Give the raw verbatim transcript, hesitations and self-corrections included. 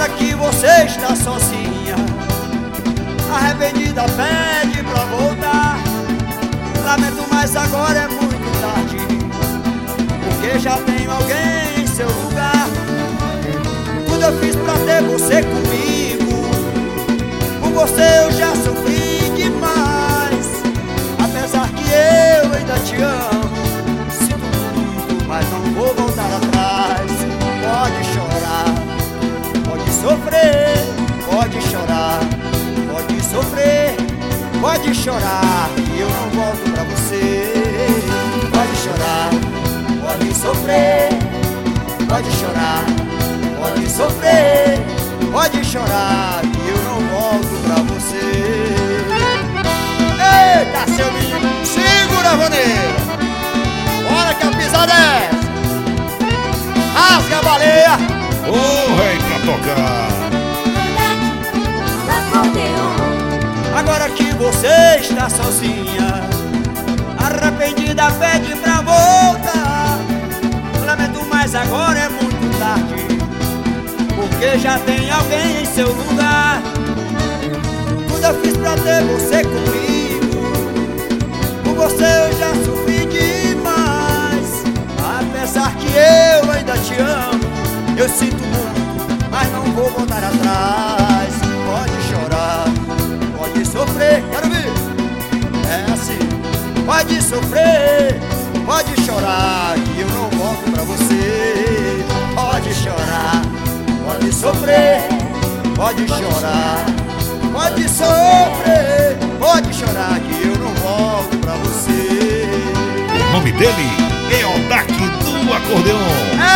Agora que você está sozinha, arrependida, pede pra voltar. Lamento, mas agora é muito tarde, porque já tenho alguém em seu lugar. Tudo eu fiz pra ter você comigo, por você eu já sofri demais. Apesar que eu ainda te amo, sinto muito, mas não vou voltar atrás. Pode chorar, pode sofrer, pode chorar, pode sofrer, pode chorar, que eu não volto pra você. Pode chorar, pode sofrer, pode chorar, pode sofrer, pode chorar, que eu não volto pra você. Eita, seu menino, segura a vaneira, bora que a pisada é essa. Rasga a baleia, ô oh, rei pra tocar. Agora que você está sozinha, arrependida, pede pra voltar. Lamento, mas agora é muito tarde, porque já tem alguém em seu lugar. Tudo eu fiz pra ter você comigo, por você eu já sofri demais. Apesar que eu ainda te amo, eu sinto muito, mas não vou voltar atrás. Pode chorar, pode sofrer, quero ver. É assim, pode sofrer, pode chorar, que eu não volto pra você. Pode chorar, pode sofrer, pode chorar, pode sofrer, pode chorar, que eu não volto pra você. O nome dele é Odak do Acordeon. É